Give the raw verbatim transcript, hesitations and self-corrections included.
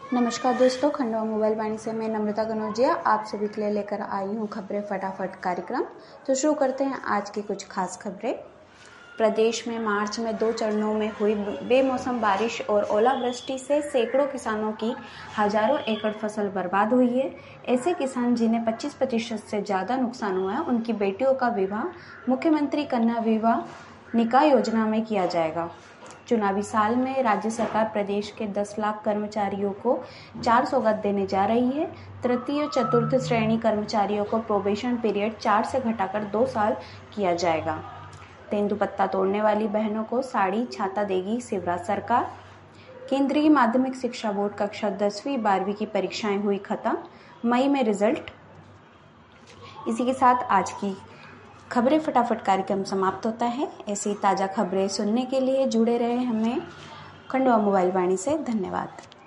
नमस्कार दोस्तों, खंडवा मोबाइल वाणी से मैं नम्रता कनौजिया आप सभी के लिए लेकर आई हूँ खबरें फटाफट कार्यक्रम। तो शुरू करते हैं आज की कुछ खास खबरें। प्रदेश में मार्च में दो चरणों में हुई बेमौसम बारिश और ओलावृष्टि से सैकड़ों किसानों की हजारों एकड़ फसल बर्बाद हुई है। ऐसे किसान जिन्हें पच्चीस प्रतिशत से ज्यादा नुकसान हुआ है, उनकी बेटियों का विवाह मुख्यमंत्री कन्या विवाह निकाह योजना में किया जाएगा। चुनावी साल में राज्य सरकार प्रदेश के दस लाख कर्मचारियों को चार सौगात देने जा रही है। तृतीय चतुर्थ श्रेणी कर्मचारियों को प्रोबेशन पीरियड चार से घटाकर दो साल किया जाएगा। तेंदुपत्ता तोड़ने वाली बहनों को साड़ी छाता देगी शिवराज सरकार। केंद्रीय माध्यमिक शिक्षा बोर्ड कक्षा दसवीं बारहवीं की परीक्षाएं हुई खत्म, मई में रिजल्ट। इसी के साथ आज की खबरें फटाफट कार्यक्रम समाप्त होता है। ऐसी ताज़ा खबरें सुनने के लिए जुड़े रहे हमें खंडवा मोबाइल वाणी से। धन्यवाद।